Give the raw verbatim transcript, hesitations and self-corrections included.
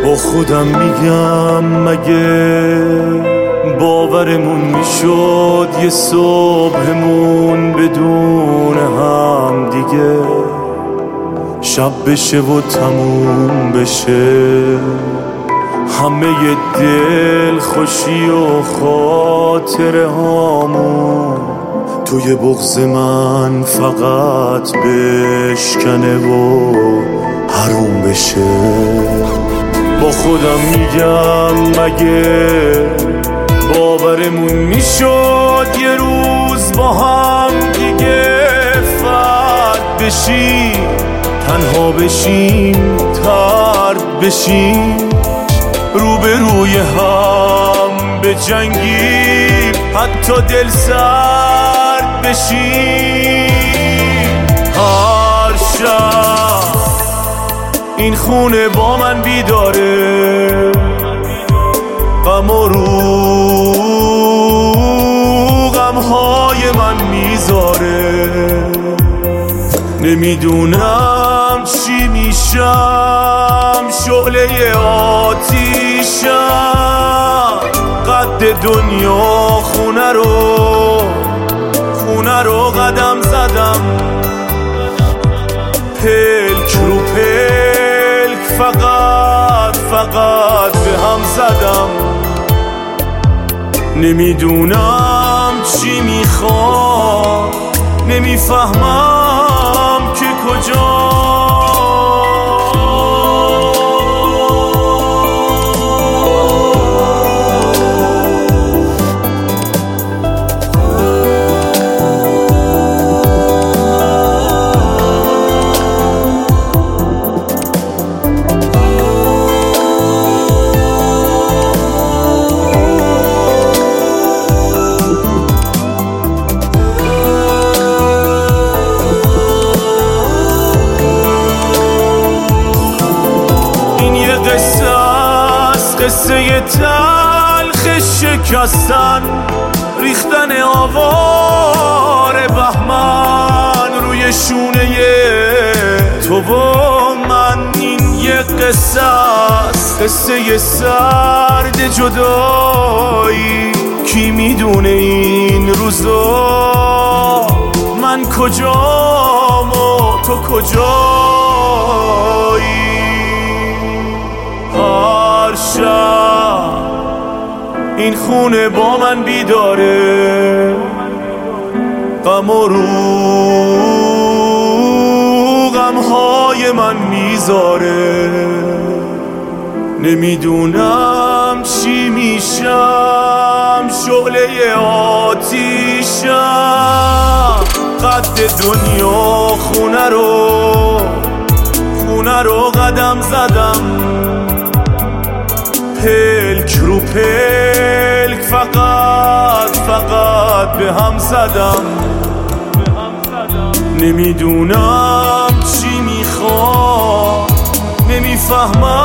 با خودم میگم مگه باورمون میشد یه صبحمون بدون هم دیگه شب بشه و تموم بشه همه ی دل خوشی و خاطره هامون توی بغض من فقط بشکنه و حروم بشه. با خودم میگم مگه باورمون میشد یه روز با هم دیگه فرد بشیم، تنها بشیم، ترد بشیم، روبروی هم به جنگیم، حتی دل سرد بشیم. هر شب این خونه با من بیداره، غم و رو غمهای من میذاره. نمیدونم چی میشم، شعله آتیشم، قد دنیا خونه رو خونه رو قدم زدم، پلک رو پلک فقط فقط به هم زدم. نمیدونم چی میخوام، نمیفهمم که کجا. قصه تلخ شکستن، ریختن آوار بهمن روی شونه تو و من. این یه قصه است، قصه سرد جدایی. کی میدونه این روزا من کجام و تو کجایی. شب این خونه با من بیداره، غم و رو غمهای من میذاره. نمیدونم چی میشم، شعله آتیشم، قد دنیا خونه رو خونه رو قدم زدم، پلک رو پلک فقط فقط به هم زدم. نمیدونم چی میخوام، نمیفهمم